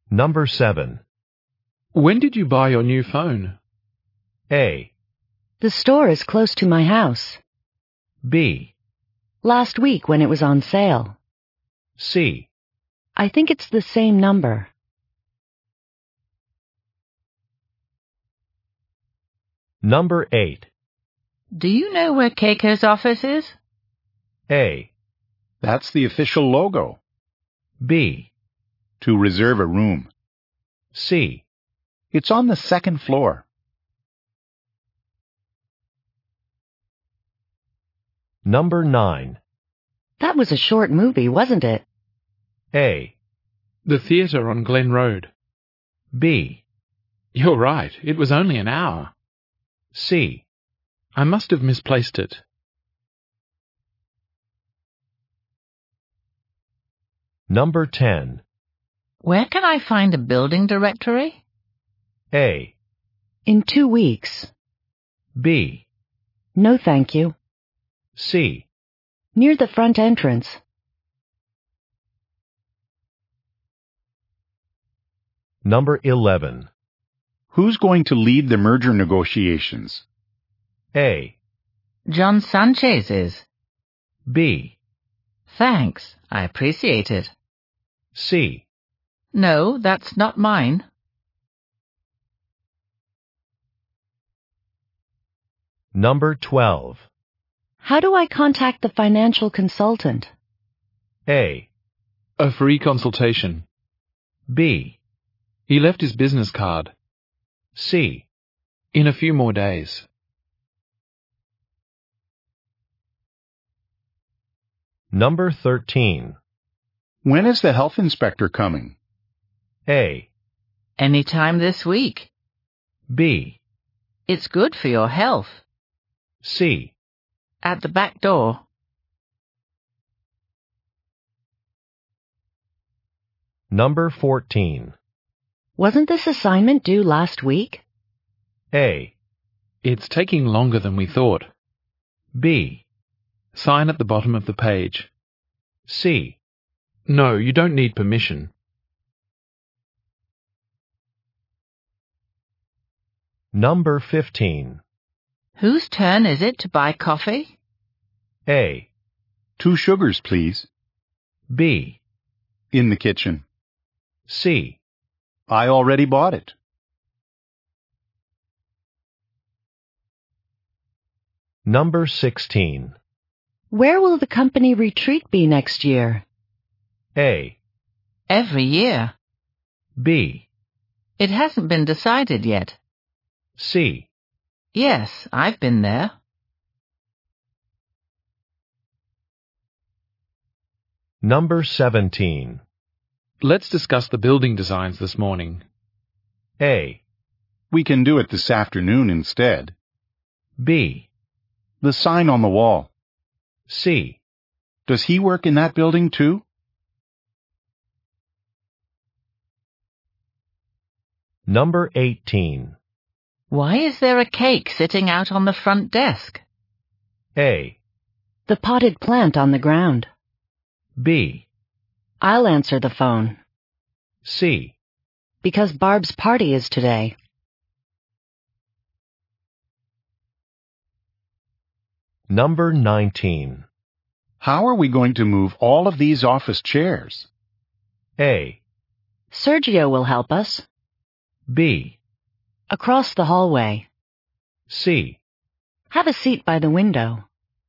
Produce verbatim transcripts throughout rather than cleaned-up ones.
Number seven. When did you buy your new phone? A. The store is close to my house. B. Last week when it was on sale. C. I think it's the same number. Number eight. Do you know where Keiko's office is? A. That's the official logo. B. To reserve a room. C. It's on the second floor. Number nine. That was a short movie, wasn't it? A. The theatre on Glen Road. B. You're right, it was only an hour. C. I must have misplaced it. Number ten. Where can I find a building directory? A. In two weeks. B. No, thank you. C. Near the front entrance. Number eleven. Who's going to lead the merger negotiations? A. John Sanchez is. B. Thanks, I appreciate it. C. No, that's not mine. Number twelve. How do I contact the financial consultant? A. A free consultation. B. He left his business card. C. In a few more days. Number thirteen. When is the health inspector coming? A. Any time this week. B. It's good for your health. C. At the back door. Number fourteen. Wasn't this assignment due last week? A. It's taking longer than we thought. B. Sign at the bottom of the page. C. No, you don't need permission. Number fifteen. Whose turn is it to buy coffee? A. Two sugars, please. B. In the kitchen. C. I already bought it. Number sixteen. Where will the company retreat be next year? A. Every year. B. It hasn't been decided yet. C. Yes, I've been there. Number seventeen. Let's discuss the building designs this morning. A. We can do it this afternoon instead. B. The sign on the wall. C. Does he work in that building too? Number eighteen. Why is there a cake sitting out on the front desk? A. The potted plant on the ground. B. I'll answer the phone. C. Because Barb's party is today. Number nineteen. How are we going to move all of these office chairs? A. Sergio will help us. B. Across the hallway. C. Have a seat by the window.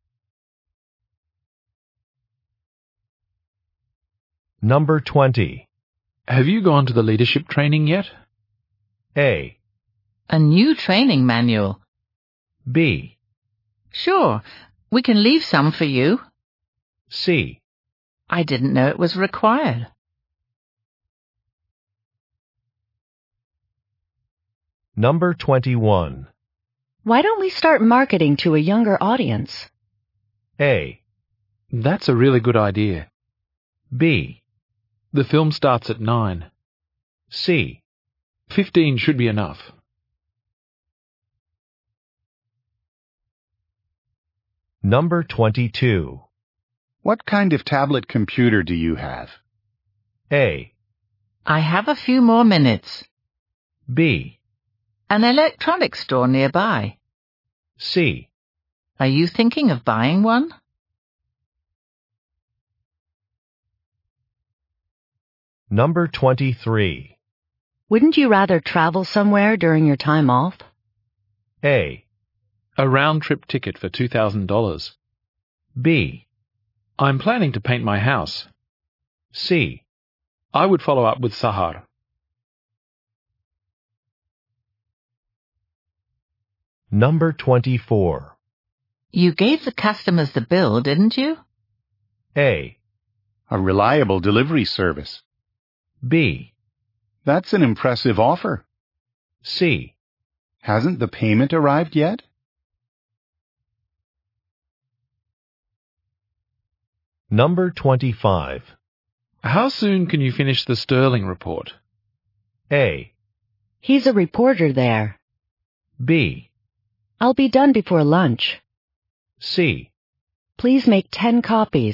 Number twenty. Have you gone to the leadership training yet? A. A new training manual. B. Sure, we can leave some for you. C. I didn't know it was required. Number twenty-one. Why don't we start marketing to a younger audience? A. That's a really good idea. B. The film starts at nine. C. Fifteen should be enough. Number twenty-two. What kind of tablet computer do you have? A. I have a few more minutes. B, An electronics store nearby. C, Are you thinking of buying one? Number twenty-three. Wouldn't you rather travel somewhere during your time off? A, A round-trip ticket for two thousand dollars. B, I'm planning to paint my house. C, I would follow up with Sahar. Number twenty-four. You gave the customers the bill, didn't you? A, A reliable delivery service. B, That's an impressive offer. C, Hasn't the payment arrived yet? Number twenty-five. How soon can you finish the Sterling report? A, He's a reporter there. B, I'll be done before lunch. C, Please make ten copies.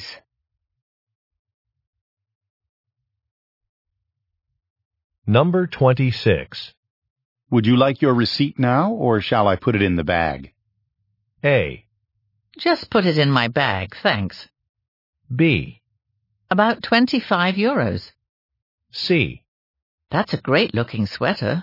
Number twenty-six. Would you like your receipt now, or shall I put it in the bag? A, Just put it in my bag, thanks. B, About twenty-five euros. C, That's a great-looking sweater.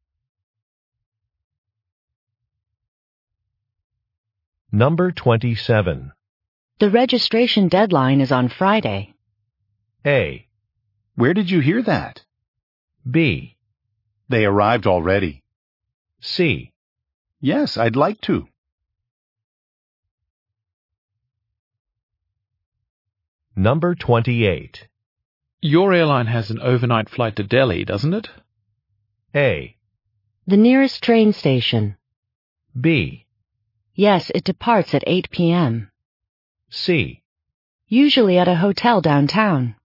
Number twenty-seven. The registration deadline is on Friday. A, Where did you hear that? B, They arrived already. C, Yes, I'd like to. Number twenty-eight. Your airline has an overnight flight to Delhi, doesn't it? A, The nearest train station. B, Yes, it departs at eight p.m. C, Usually at a hotel downtown.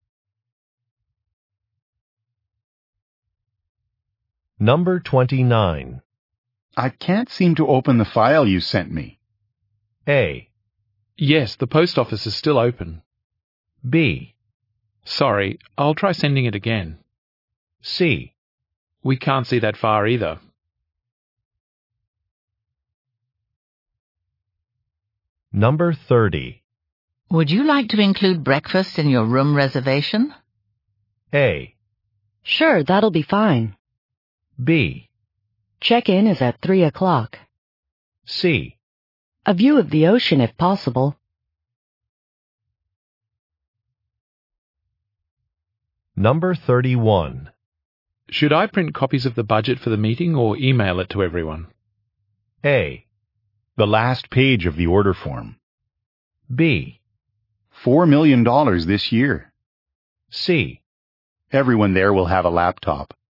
Number twenty-nine. I can't seem to open the file you sent me. A, Yes, the post office is still open. B, Sorry, I'll try sending it again. C, We can't see that far either. Number thirty. Would you like to include breakfast in your room reservation? A, Sure, that'll be fine. B, Check-in is at three o'clock. C, A view of the ocean if possible. Number thirty-one. Should I print copies of the budget for the meeting or email it to everyone? A, The last page of the order form. B, Four million dollars this year. C, Everyone there will have a laptop.